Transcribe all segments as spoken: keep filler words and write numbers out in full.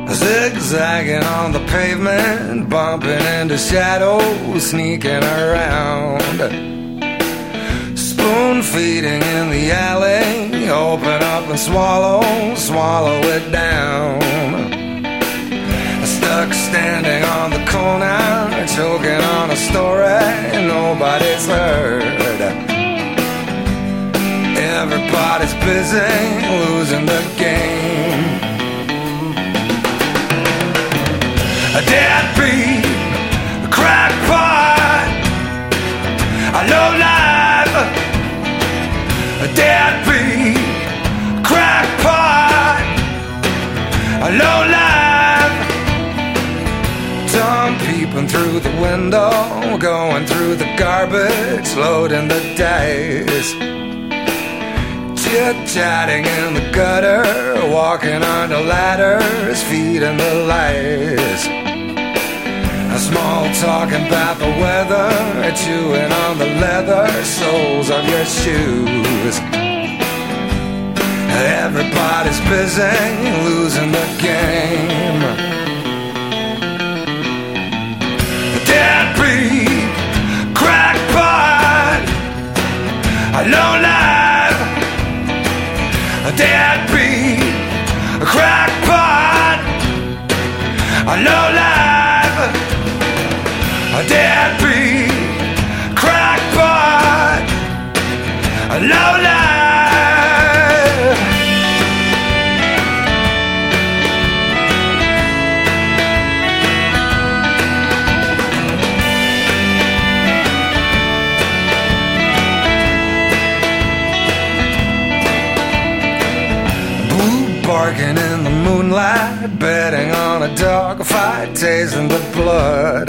Zigzagging on the pavement, bumping into shadows, sneaking around. Spoon feeding in the alley, open up and swallow, swallow it down. Stuck standing on the corner, choking on a story nobody's heard. Everybody's busy losing the game. A deadbeat, a crackpot, a lowlife. A deadbeat, a crackpot, a lowlife. Tongue peeping through the window, going through the garbage, loading the dice. Chit-chatting in the gutter, walking under ladders, feeding the lights. A small talking about the weather, chewing on the leather soles of your shoes. Everybody's busy losing the game. Deadbeat, crackpot, a lowlife. A deadbeat, a crackpot, a lowlife. A deadbeat, crackpot, a lowlife. Barking in the moonlight, betting on a dogfight, tasting the blood.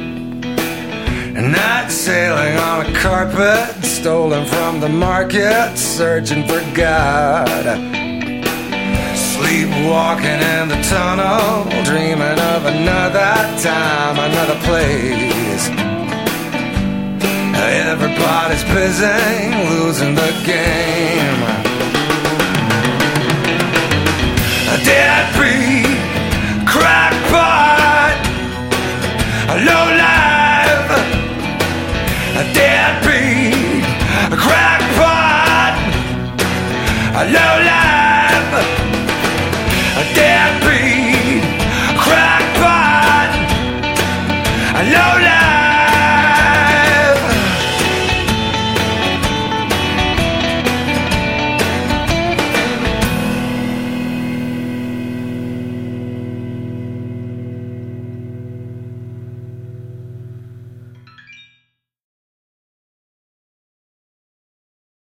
Night sailing on a carpet, stolen from the market, searching for God. Sleepwalking in the tunnel, dreaming of another time, another place. Everybody's busy losing the game.